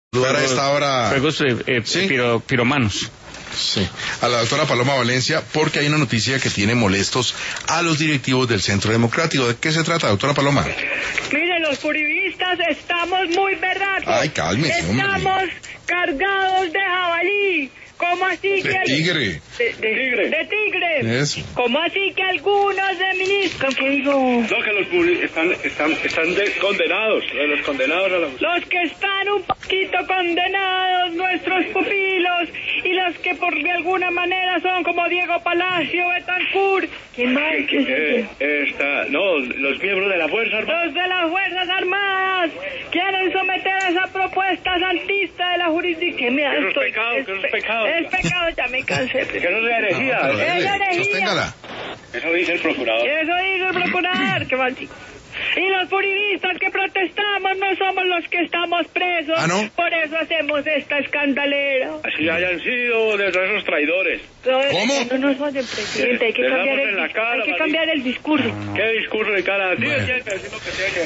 Para esta hora... Juegos ¿sí? piromanos. Sí, a la doctora Paloma Valencia, porque hay una noticia que tiene molestos a los directivos del Centro Democrático. ¿De qué se trata, doctora Paloma? Miren, los uribistas estamos muy berracos. Ay, cálmese, hombre. Estamos cargados de jabalí. ¿Cómo así que... De tigre. De tigre. Eso. ¿Cómo así que algunos de ministros... ¿Qué digo? No, que los están condenados, los condenados a la justicia. Los que están un poquito condenados, nuestros pupilos, y los que por de alguna manera son como Diego Palacio, Betancourt. ¿Quién más? Los miembros de la Fuerza Armada. Los de las Fuerzas Armadas quieren someter esa propuesta santista de la jurisdicción. ¿Qué me da Eso es esto? pecado, que eso es pecado. Es pecado, ya me cansé. Que no es herejía. No, pero Es herejía. sosténgala. Eso dice el procurador. Eso dice el procurador, qué mal chico. Y los puribistas que protestamos no somos los que estamos presos. ¿Ah, no? Por eso hacemos esta escandalera. Así hayan sido de esos traidores. ¿Cómo? No son del presidente, hay que Les cambiar damos en la cara, hay que cambiar el discurso. ¿Qué discurso de cara? Sí, Bueno. es cierto, decimos que tiene que...